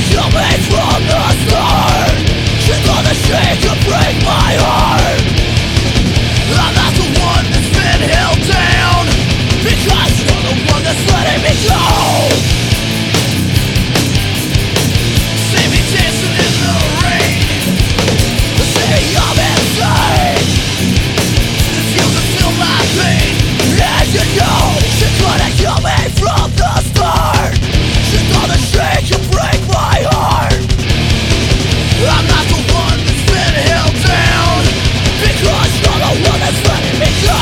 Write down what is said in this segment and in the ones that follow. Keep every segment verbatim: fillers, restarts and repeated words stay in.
kill me from the start. She thought that she could break my heart. I'm not the one that's been held down, because you're the one that's letting me go. See me dancing in the rain, see I'm insane. If you can feel my pain, and you know she couldn't kill me from the start. She thought that she could break my heart. I'm not the one that's been held down, because you're the one that's letting me go.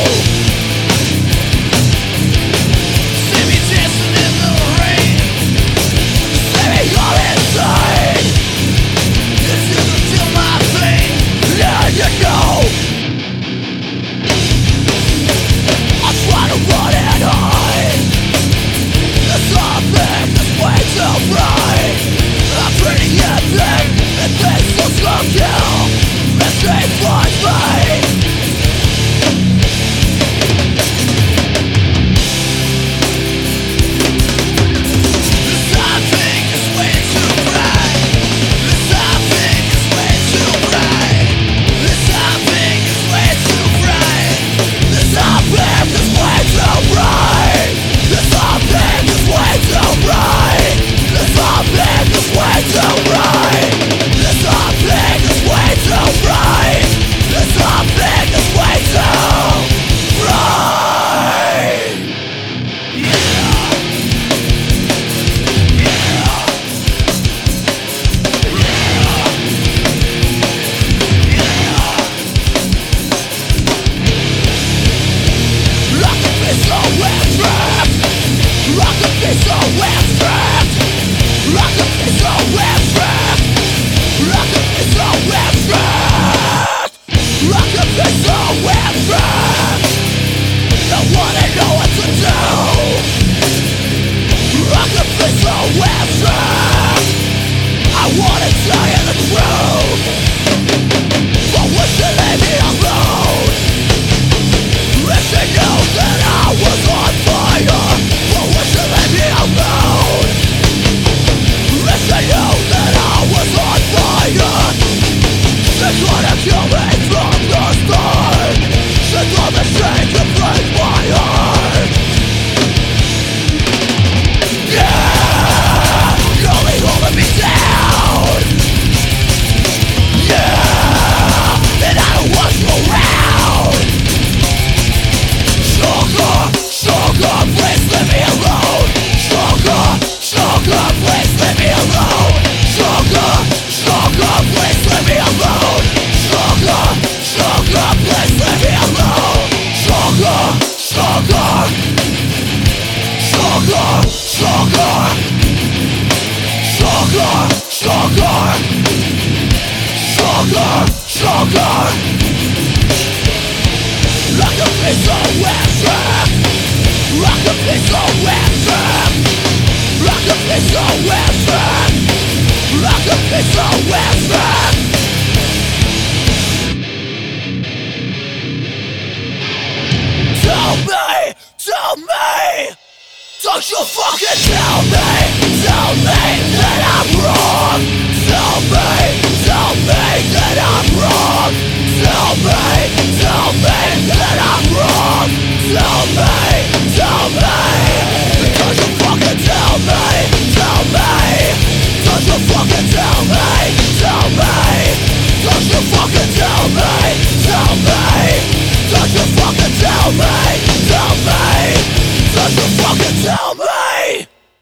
See me dancing in the rain, see me all insane. If you can feel my pain, there you go. I try to run and hide, there's something that's way too bright. I'm pretty epic, and this will slow kill. Escape from me. This I think is way too bright. This I think is way too bright. This I think is way too bright. This I think is way too bright. This I think is way too bright. This I think is way too bright. This I think is way too bright. This I think is way too bright. Yeah. Yeah. Yeah. I could be so abstract. I could be so abstract. I could be so abstract. I could be so abstract. I could be so abstract. Don't wanna know what to do. I could be so abstract. I wanna tell you the truth, but would you leave me alone? If you knew that I was on fire, but would you leave me alone? If you knew that I was on fire, she could've killed me from the start. She thought that she could break my heart. Yeah, you're only holding me down. Yeah, and I don't want you around. Sugar, sugar, please leave me alone. Sugar, sugar, please leave me alone. Sugar, sugar, please leave me alone. Sugar, sugar, please leave me alone. Sugar, sugar, sugar, sugar, sugar, sugar, sugar, sugar. I could be so abstract. I could be so abstract. I could be so abstract. I could be so abstract. Tell me, tell me, don't you fucking tell me, tell